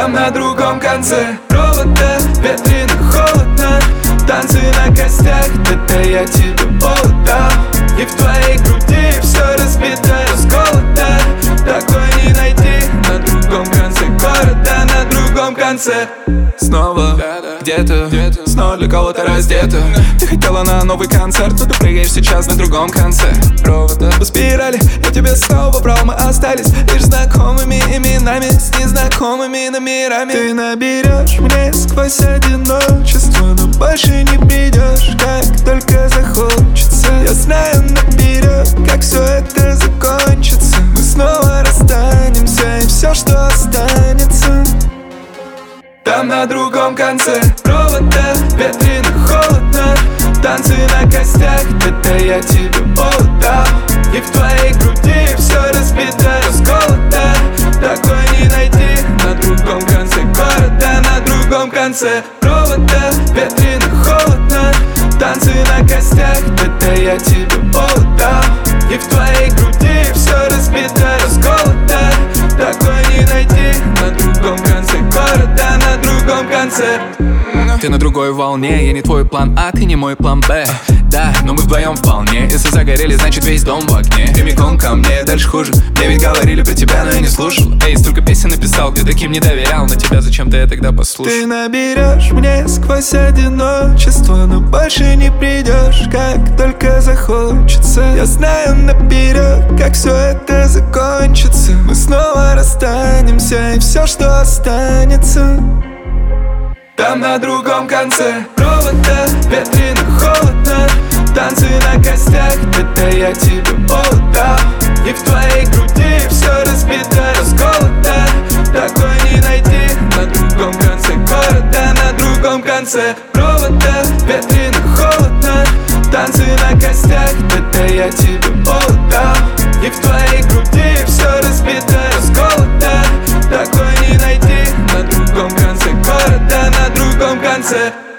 Там на другом конце провода, ветрено, холодно. Танцы на костях, это я тебе отдал. И в твоей груди все разбито, расколото. Такой не найти на другом конце города, на другом конце. Снова где-то, снова для кого-то раздета. Ты хотела на новый концерт, но ты прыгаешь сейчас на другом конце провода. По спирали я тебе снова брал, мы остались лишь знакомыми именами с незнакомыми номерами. Ты наберешь мне сквозь одиночество, но больше не придешь, как только захочется. Я знаю наперед, как все это закончится. Мы снова расстанемся, и все, что останется. Там на другом конце провода, ветрено, холодно. Танцы на костях, это я тебе отдал. И в твоей груди все разбито, расколото. Такой не найти на другом конце города, на другом конце провода, ветрено, холодно. Танцы на костях, это я тебе отдал. И в твоей груди все разбито, расколото. Такой не найти на другом конце города, на другом конце. Ты на другой волне, я не твой план А, ты не мой план Б. Да, но мы вдвоем вполне. Если загорели, значит весь дом в огне. Прямиком ко мне, дальше хуже. Мне ведь говорили про тебя, но я не слушал. Эй, столько песен написал, ты таким не доверял. Но тебя зачем-то я тогда послушал. Ты наберешь мне сквозь одиночество, но больше не придешь, как только захочется. Я знаю наперед, как все это закончится. Мы снова расстанемся, и все, что останется. Там на другом конце провода, ветрено, холодно. Танцы на костях, это я тебе отдал. И в твоей груди все разбито, расколото. Такой не найти на другом конце города, на другом конце провода, ветрено, холодно. Танцы на костях, это я тебе отдал. И в твоей груди все разбито, расколото. Такой не найти на другом конце города, на другом конце.